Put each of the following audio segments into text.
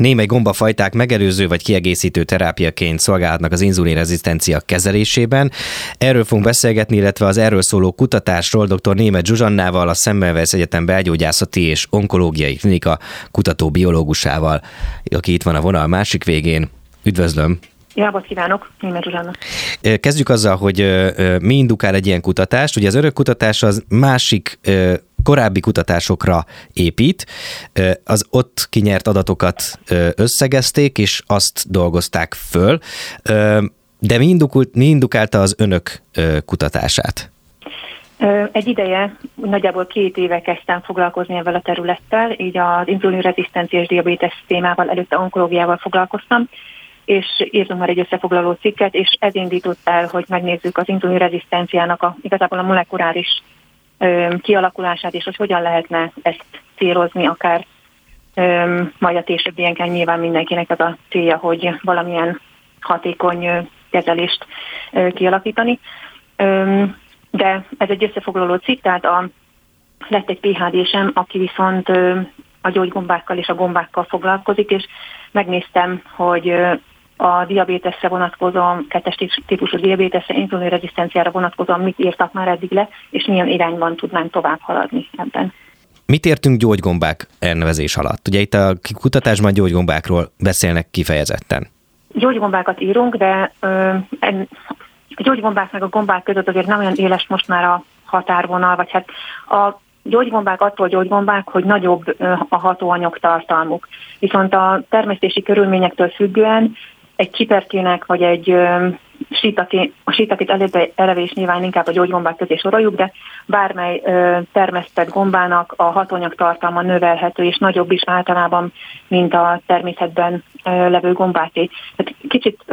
némely gombafajták megelőző vagy kiegészítő terápiaként szolgálhatnak az inzulinrezisztencia kezelésében. Erről fogunk beszélgetni, illetve az erről szóló kutatásról dr. Németh Zsuzsannával, a Semmelweis Egyetem belgyógyászati és onkológiai klinika kutatóbiológusával, aki itt van a vonal másik végén. Üdvözlöm! Jó napot kívánok, Németh Zsuzsanna. Kezdjük azzal, hogy mi indukál egy ilyen kutatást. Ugye az örökkutatás az másik korábbi kutatásokra épít, az ott kinyert adatokat összegezték, és azt dolgozták föl. De mi indukálta az önök kutatását? Egy ideje, nagyjából 2 éve kezdtem foglalkozni ezzel a területtel, így az inzulinrezisztencia és diabétesz témával, előtte onkológiával foglalkoztam, és írtunk már egy összefoglaló cikket, és ez indított el, hogy megnézzük az inzulinrezisztenciának igazából a molekuláris kialakulását, és hogy hogyan lehetne ezt célozni, akár majd a későbbienken nyilván mindenkinek az a célja, hogy valamilyen hatékony kezelést kialakítani. De ez egy összefoglaló cikk, tehát lett egy PhD-sem, aki viszont a gyógygombákkal és a gombákkal foglalkozik, és megnéztem, hogy a diabéteszre vonatkozóan, 2-es típusú diabéteszre, inzulinrezisztenciára vonatkozóan mit írtak már eddig le, és milyen irányban tudnánk tovább haladni ebben. Mit értünk gyógygombák elnevezés alatt? Ugye itt a kutatásban gyógygombákról beszélnek kifejezetten. Gyógygombákat írunk, de a gyógygombák meg a gombák között azért nem olyan éles most már a határvonal, vagy hát a gyógygombák attól gyógygombák, hogy nagyobb a hatóanyag tartalmuk. Viszont a termesztési körülményektől függően egy csiperkének, vagy egy sítakét eleve is nyilván inkább a gyógygombák közé soroljuk, de bármely termesztett gombának a hatóanyag tartalma növelhető, és nagyobb is általában, mint a természetben levő gombáké. Tehát kicsit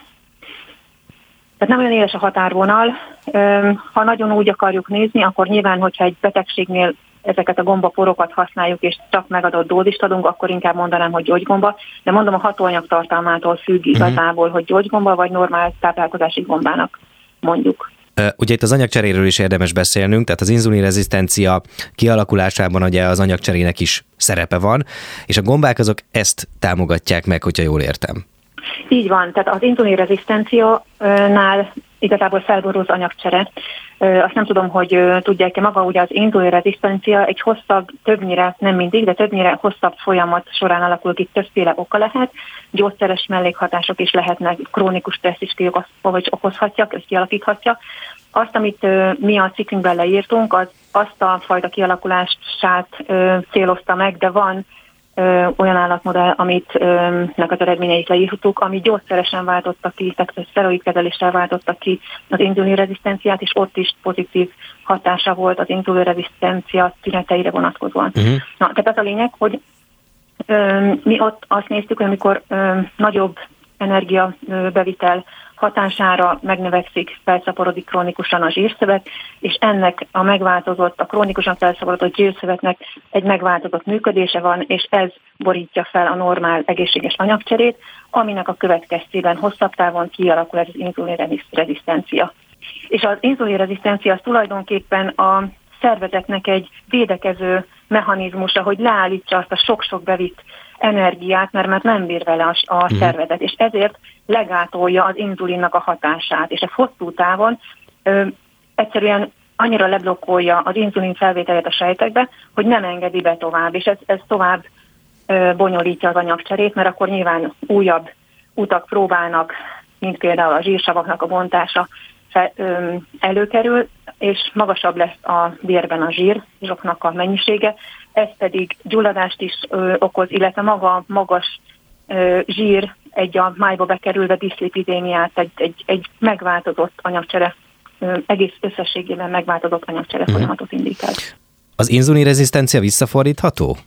tehát nem olyan éles a határvonal. Ha nagyon úgy akarjuk nézni, akkor nyilván, hogyha egy betegségnél ezeket a gombaporokat használjuk, és csak megadott dózist adunk, akkor inkább mondanám, hogy gyógygomba. De mondom, a hatóanyag tartalmától függ igazából, hogy gyógygomba vagy normál táplálkozási gombának mondjuk. Ugye itt az anyagcseréről is érdemes beszélnünk, tehát az inzulinrezisztencia kialakulásában ugye az anyagcserének is szerepe van, és a gombák azok ezt támogatják meg, hogyha jól értem. Így van, tehát az inzulinrezisztenciánál igazából felborul az anyagcsere. Azt nem tudom, hogy tudják-e maga, ugye az inzulinrezisztencia egy hosszabb, többnyire, nem mindig, de többnyire hosszabb folyamat során alakul ki, többféle oka lehet. Gyógyszeres mellékhatások is lehetnek, krónikus stressz is okozhatja, ezt kialakíthatja. Azt, amit mi a cikkünkben leírtunk, az azt a fajta kialakulását célozta meg, de van olyan állatmodell, nek az eredményeit leírtuk, ami gyógyszeresen váltotta ki, tehát szteroidkezeléssel váltotta ki az inzulinrezisztenciát, és ott is pozitív hatása volt az inzulinrezisztencia tüneteire vonatkozóan. Na, tehát az a lényeg, hogy mi ott azt néztük, hogy amikor nagyobb energiabevitel hatására megnövekszik, felszaporodik krónikusan a zsírszövet, és ennek a megváltozott, a krónikusan felszaporodott zsírszövetnek egy megváltozott működése van, és ez borítja fel a normál egészséges anyagcserét, aminek a következtében hosszabb távon kialakul ez az inzulinrezisztencia. És az inzulinrezisztencia az tulajdonképpen a szervezetnek egy védekező mechanizmusa, hogy leállítsa azt a sok-sok bevitt energiát, mert nem bír vele a szervezet, és ezért legátolja az inzulinnak a hatását, és ez hosszú távon egyszerűen annyira leblokkolja az inzulin felvételét a sejtekbe, hogy nem engedi be tovább, és ez tovább bonyolítja az anyagcserét, mert akkor nyilván újabb utak próbálnak, mint például a zsírsavaknak a bontása előkerül, és magasabb lesz a vérben a zsíroknak a mennyisége, ez pedig gyulladást is okoz, illetve maga magas zsír egy a májba bekerülve diszlipidémiát, egy megváltozott anyagcsere, egész összességében megváltozott anyagcsere folyamatot indít el. Az inzulinrezisztencia visszafordítható?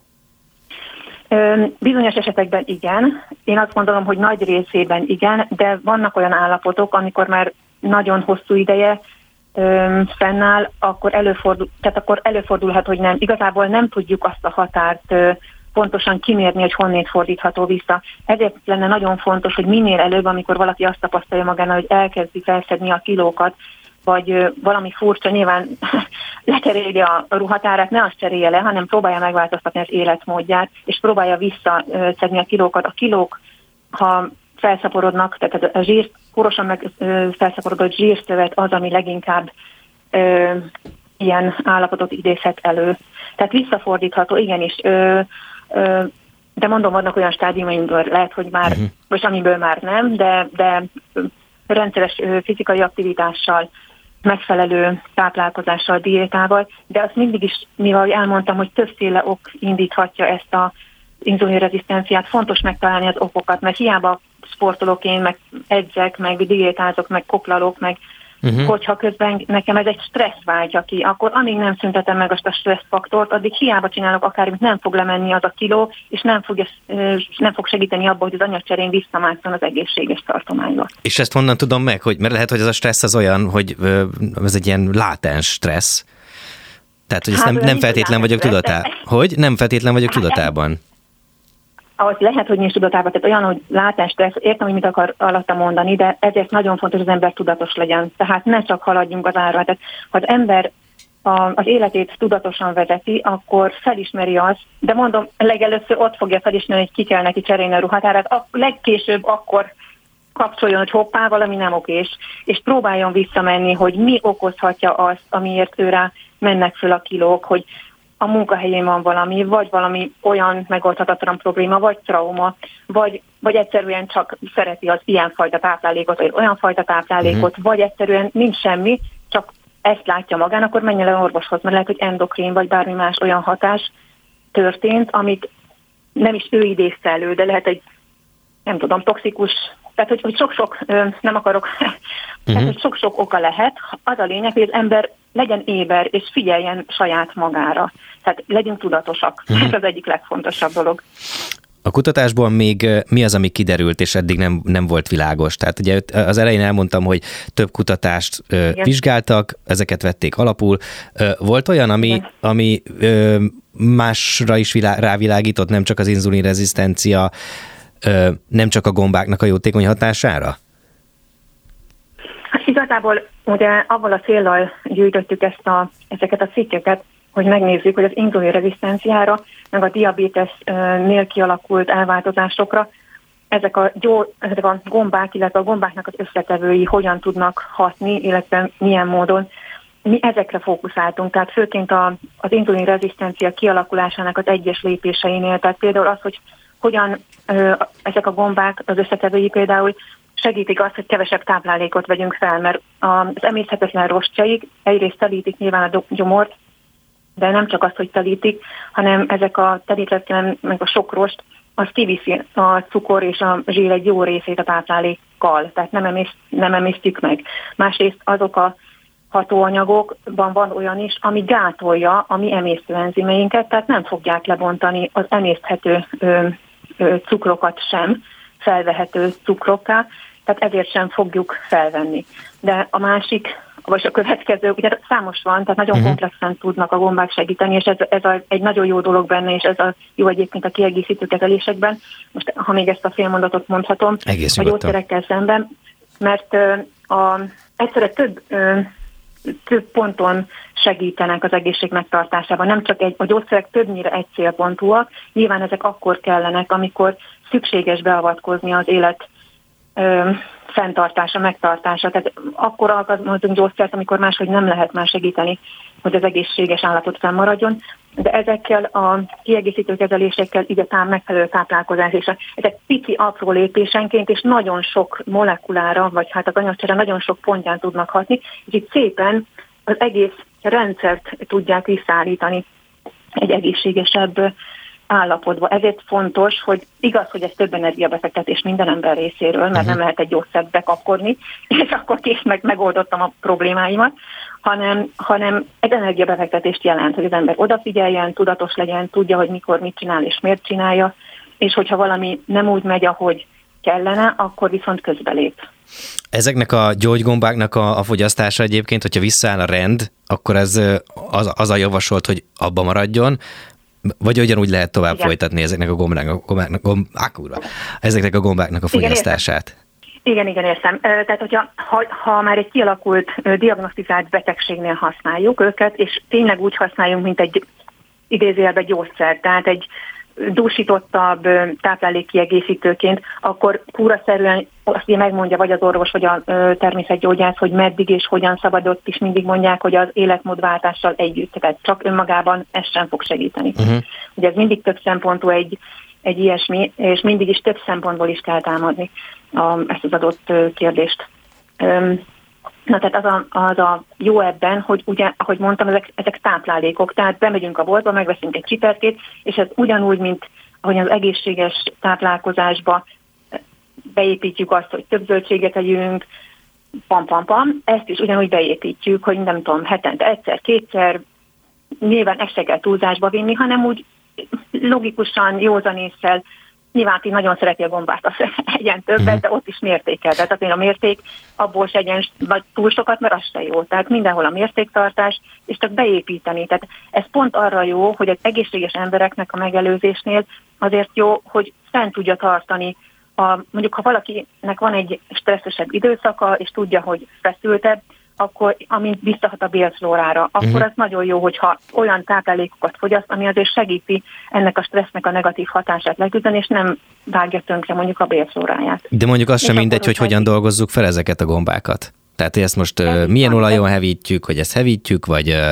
Bizonyos esetekben igen. Én azt gondolom, hogy nagy részében igen, de vannak olyan állapotok, amikor már nagyon hosszú ideje fennáll, akkor előfordulhat, hogy nem. Igazából nem tudjuk azt a határt pontosan kimérni, hogy honnét fordítható vissza. Ezért lenne nagyon fontos, hogy minél előbb, amikor valaki azt tapasztalja magánál, hogy elkezdi felszedni a kilókat, vagy valami furcsa, nyilván lecseréli a ruhatárát, ne azt cserélje le, hanem próbálja megváltoztatni az életmódját, és próbálja visszaszedni a kilókat. A kilók, ha felszaporodnak, tehát a zsír, korosan meg felszaporodott zsírszövet az, ami leginkább ilyen állapotot idézhet elő. Tehát visszafordítható, igenis, de mondom, vannak olyan stádiumainkből lehet, hogy már, vagy amiből már nem, de rendszeres fizikai aktivitással, megfelelő táplálkozással, diétával, de azt mindig is, mivel elmondtam, hogy többféle ok indíthatja ezt a inzulinrezisztenciát, fontos megtalálni az okokat, mert hiába sportolok én, meg edzek, meg diétázok, meg koklalok, meg hogyha közben nekem ez egy stressz váltja ki, akkor amíg nem szüntetem meg azt a stresszfaktort, addig hiába csinálok akármit, nem fog lemenni az a kiló, és nem fog segíteni abban, hogy az anyagcserén visszamásszon az egészséges tartományba. És ezt honnan tudom meg? Mert lehet, hogy ez a stressz az olyan, hogy ez egy ilyen látens stressz. Tehát, hogy ezt nem feltétlen vagyok tudatában. Hogy? Nem feltétlen vagyok tudatában. Az lehet, hogy nincs tudatában, tehát olyan, hogy látás, értem, hogy mit akar alatta mondani, de ezért nagyon fontos, hogy az ember tudatos legyen. Tehát ne csak haladjunk az árra. Tehát, ha az ember az életét tudatosan vezeti, akkor felismeri azt, de mondom, legelőször ott fogja felismerni, hogy ki kell neki cserélni a ruhatárát, legkésőbb akkor kapcsoljon, hogy hoppá, valami nem okés, és próbáljon visszamenni, hogy mi okozhatja azt, amiért őre mennek föl a kilók, hogy a munkahelyén van valami, vagy valami olyan megoldhatatlan probléma, vagy trauma, vagy egyszerűen csak szereti az ilyenfajta táplálékot, vagy olyan fajta táplálékot, vagy egyszerűen nincs semmi, csak ezt látja magán, akkor menjen le orvoshoz, mert lehet, hogy endokrin, vagy bármi más olyan hatás történt, amit nem is ő idézte elő, de lehet egy, nem tudom, toxikus, tehát hogy sok-sok, nem akarok, tehát hogy sok-sok oka lehet. Az a lényeg, hogy az ember legyen éber, és figyeljen saját magára. Tehát legyünk tudatosak. Ez az egyik legfontosabb dolog. A kutatásból még mi az, ami kiderült, és eddig nem volt világos? Tehát ugye az elején elmondtam, hogy több kutatást vizsgáltak, ezeket vették alapul. Volt olyan, ami másra is rávilágított, nem csak az inzulinrezisztencia, nem csak a gombáknak a jótékony hatására? Igazából ugye avval a céllal gyűjtöttük ezeket a cikkeket, hogy megnézzük, hogy az inzulinrezisztenciára, meg a diabétesnél kialakult elváltozásokra ezek a gombák, illetve a gombáknak az összetevői hogyan tudnak hatni, illetve milyen módon. Mi ezekre fókuszáltunk, tehát főként az inzulinrezisztencia kialakulásának az egyes lépéseinél, tehát például az, hogy hogyan ezek a gombák, az összetevői például segítik azt, hogy kevesebb táplálékot vegyünk fel, mert az emészhetetlen rostjaik egyrészt telítik nyilván a gyomort, de nem csak azt, hogy telítik, hanem ezek a telítetlen, meg a sok rost, az kiviszi a cukor és a zsír egy jó részét a táplálékkal, tehát nem emésztjük meg. Másrészt azok a hatóanyagokban van olyan is, ami gátolja a mi emésztőenzimeinket, tehát nem fogják lebontani az emészthető cukrokat sem, felvehető cukrokká, tehát ezért sem fogjuk felvenni. De a másik, vagy a következő, ugye számos van, tehát nagyon komplexen tudnak a gombák segíteni, és ez egy nagyon jó dolog benne, és ez a jó egyébként a kiegészítő kezelésekben. Most, ha még ezt a félmondatot mondhatom, a gyógyszerekkel szemben, mert egyszerre több ponton segítenek az egészség megtartásában. Nem csak a gyógyszerek többnyire egy célpontúak, nyilván ezek akkor kellenek, amikor szükséges beavatkozni az élet fenntartása, megtartása. Tehát akkor alkalmazunk gyógyszert, amikor máshogy nem lehet már segíteni, hogy az egészséges állapot fennmaradjon. De ezekkel a kiegészítő kezelésekkel így a megfelelő táplálkozás és ezek pici, apró lépésenként és nagyon sok molekulára, vagy hát az anyagcsere nagyon sok pontján tudnak hatni, és itt szépen az egész rendszert tudják visszaállítani egy egészségesebb állapotba. Ezért fontos, hogy igaz, hogy ez több energiabefektetés minden ember részéről, mert nem lehet egy gyógyszert bekapkodni, és akkor kész, megoldottam a problémáimat, hanem egy energiabefektetést jelent, hogy az ember odafigyeljen, tudatos legyen, tudja, hogy mikor mit csinál és miért csinálja, és hogyha valami nem úgy megy, ahogy kellene, akkor viszont közbelép. Ezeknek a gyógygombáknak a fogyasztása egyébként, hogyha visszaáll a rend, akkor ez az a javasolt, hogy abba maradjon, vagy ugyanúgy lehet tovább folytatni ezeknek a gombáknak a fogyasztását? Igen, értem. Tehát, hogyha ha már egy kialakult, diagnosztizált betegségnél használjuk őket, és tényleg úgy használjunk, mint egy idézőjelben gyógyszer, tehát egy dúsítottabb táplálékkiegészítőként, akkor kúraszerűen azt megmondja vagy az orvos, vagy a természetgyógyász, hogy meddig és hogyan szabad, ott is mindig mondják, hogy az életmódváltással együtt, tehát csak önmagában ez sem fog segíteni. Ugye ez mindig több szempontú egy ilyesmi, és mindig is több szempontból is kell támadni ezt az adott kérdést. Na tehát az a jó ebben, hogy ugye, ahogy mondtam, ezek táplálékok, tehát bemegyünk a boltba, megveszünk egy csiperkét, és ez ugyanúgy, mint ahogy az egészséges táplálkozásba beépítjük azt, hogy több zöldséget együnk, ezt is ugyanúgy beépítjük, hogy nem tudom, hetente egyszer, kétszer, nyilván ezt se kell túlzásba vinni, hanem úgy logikusan, józanésszel. Nyilván, aki nagyon szereti a gombát, az egyen többet, de ott is mértékel. Tehát azért a mérték abból se egyen vagy túl sokat, mert az se jó. Tehát mindenhol a mértéktartás, és csak beépíteni. Tehát ez pont arra jó, hogy az egészséges embereknek a megelőzésnél azért jó, hogy fent tudja tartani. Mondjuk, ha valakinek van egy stresszesebb időszaka, és tudja, hogy feszültebb, akkor amint visszahat a bélflórára, akkor az nagyon jó, hogyha olyan táplálékokat fogyaszt, ami azért segíti ennek a stressznek a negatív hatását leküzdeni, és nem vágja tönkre mondjuk a bélflóráját. De mondjuk az sem mindegy, hogy hogyan dolgozzuk fel ezeket a gombákat. Tehát ezt most milyen olajon hevítjük, hogy ezt hevítjük,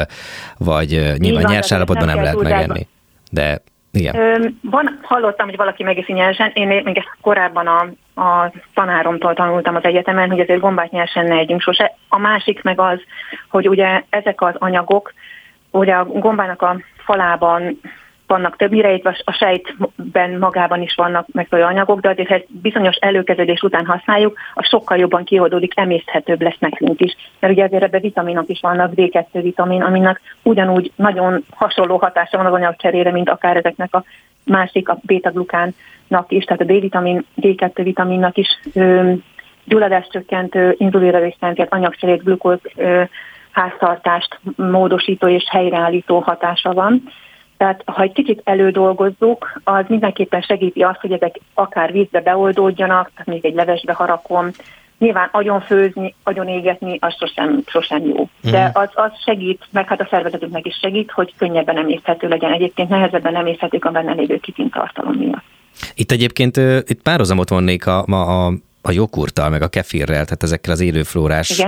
vagy nyilván nyers állapotban nem lehet megenni. De igen. Hallottam, hogy valaki megeszi nyersen, én még ezt korábban a tanáromtól tanultam az egyetemen, hogy azért gombát nyersen ne együnk sose. A másik meg az, hogy ugye ezek az anyagok, ugye a gombának a falában vannak többnyire, itt a sejtben magában is vannak megfelelő anyagok, de azért, ha ezt bizonyos előkeződés után használjuk, az sokkal jobban kioldódik, emészthetőbb lesz nekünk is. Mert ugye azért ebben vitaminok is vannak, D2 vitamin, aminek ugyanúgy nagyon hasonló hatása van az anyagcserére, mint akár ezeknek a másik, a beta-glukánnak is, tehát a D-vitamin, D2 vitaminnak is gyulladáscsökkentő, inzulinrezisztenciát, anyagcserét, glukóz háztartást módosító és helyreállító hatása van. Tehát ha egy kicsit elődolgozzuk, az mindenképpen segíti azt, hogy ezek akár vízbe beoldódjanak, tehát még egy levesbe harakom. Nyilván agyon főzni, agyon égetni, az sosem jó. De az segít, meg hát a szervezetünknek is segít, hogy könnyebben emészthető legyen. Egyébként nehezebben emészthetők a benne lévő kitintartalom miatt. Itt egyébként itt párhuzamot vonnék a joghurttal, meg a kefirrel, tehát ezekkel az élőflórás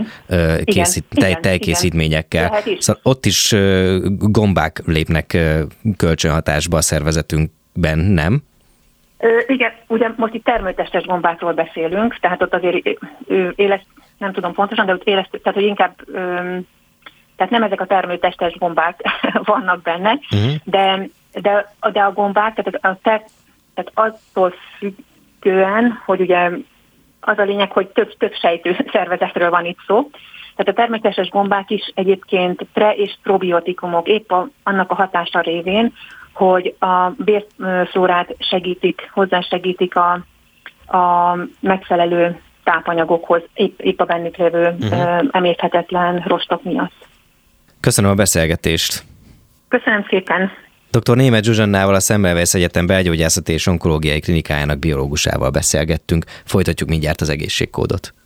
tejkészítményekkel. Szóval ott is gombák lépnek kölcsönhatásba a szervezetünkben, nem? Igen, ugye most itt termőtestes gombákról beszélünk, tehát ott azért nem tudom pontosan, de ott élesztő, tehát hogy inkább, tehát nem ezek a termőtestes gombák vannak benne, de a gombák, tehát attól függően, hogy ugye az a lényeg, hogy több sejtő szervezetről van itt szó. Tehát a természetes gombák is egyébként pre- és probiotikumok épp annak a hatása révén, hogy a bélflórát hozzásegítik a megfelelő tápanyagokhoz, épp a bennük lévő emészthetetlen rostok miatt. Köszönöm a beszélgetést. Köszönöm szépen. Dr. Németh Zsuzsannával, a Semmelweis Egyetem belgyógyászati és onkológiai klinikájának biológusával beszélgettünk. Folytatjuk mindjárt az egészségkódot.